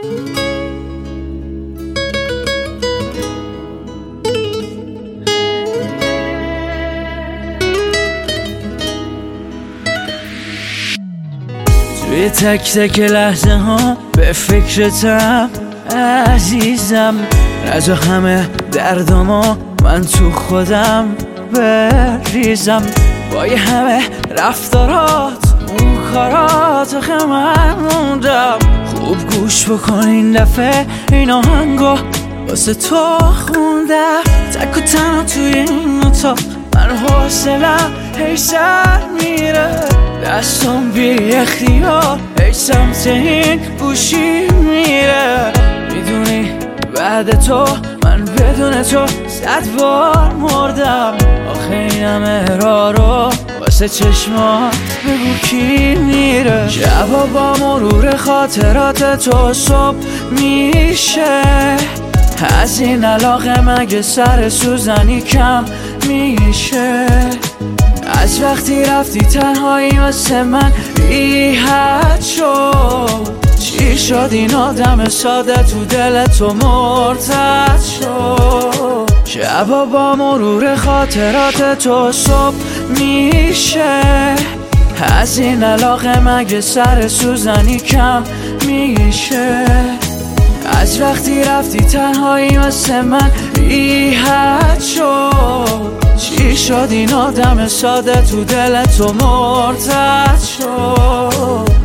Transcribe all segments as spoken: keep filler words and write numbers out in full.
توی تک تک لحظه ها به فکرتم عزیزم، از همه دردامو من تو خودم بریزم. با یه همه رفتارات اون کارات آخه من موندم. خوب گوش بکن این دفعه این آهنگو واسه تو خوندم. تک و تنها توی این اتاق من حوصلم هی سر میره، دستم بی اختیار هی سمت این گوشی میره. میدونی بعد تو من بدون تو صد بار مردم. آخه این همه راه رو واسه چشمات بگو کی میره. شبا با مرور خاطرات تو صبح میشه، از این علاقه مگه سر سوزنی کم میشه. از وقتی رفتی تنهایی واسه من بی حد شد. چی شد این آدم ساده تو دل تو مرتد شد. شبا با مرور خاطرات تو صبح میشه، از این علاقه مگه سر سوزنی کم میشه. از وقتی رفتی تنهایی واسه من بی حد شد. چی شد این آدم ساده تو دل تو مرتد شد.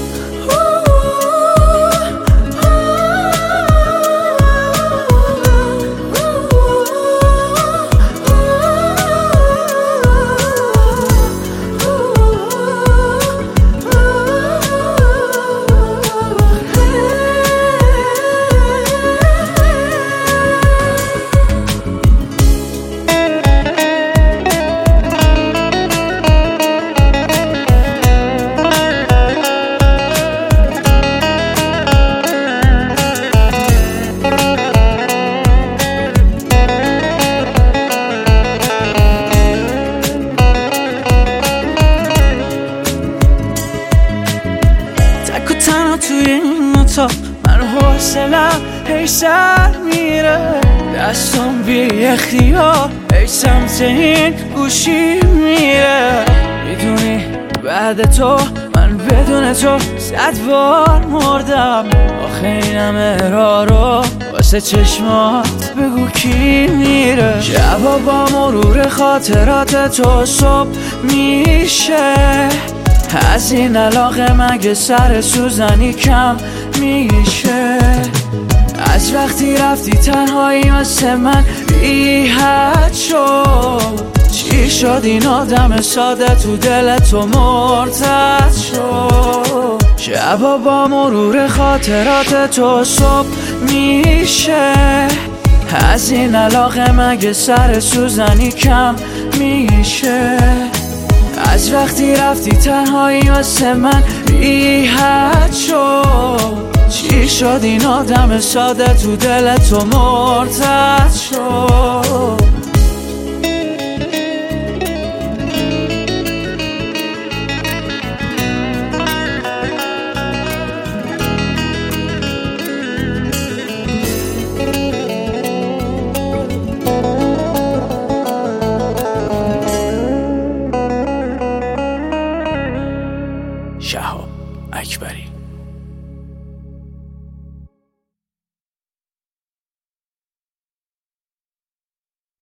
توی این اتاق من حوصلم هی سر میره، دستم بی اختیار هی سمت این گوشی میره. میدونی بعد تو من بدون تو صد بار مردم. آخه این همه راه رو واسه چشمات بگو کی میره. شبا با مرور خاطرات تو صبح میشه، از این علاقه مگه سر سوزنی کم میشه. از وقتی رفتی تنهایی واسه من بی حد شد. چی شد این آدم ساده تو دل تو مرتد شد. شبا با مرور خاطرات تو صبح میشه، از این علاقه مگه سر سوزنی کم میشه. از وقتی رفتی تنهایی واسه من بی حد شد. چی شد این آدم ساده تو دل تو مرتد شد.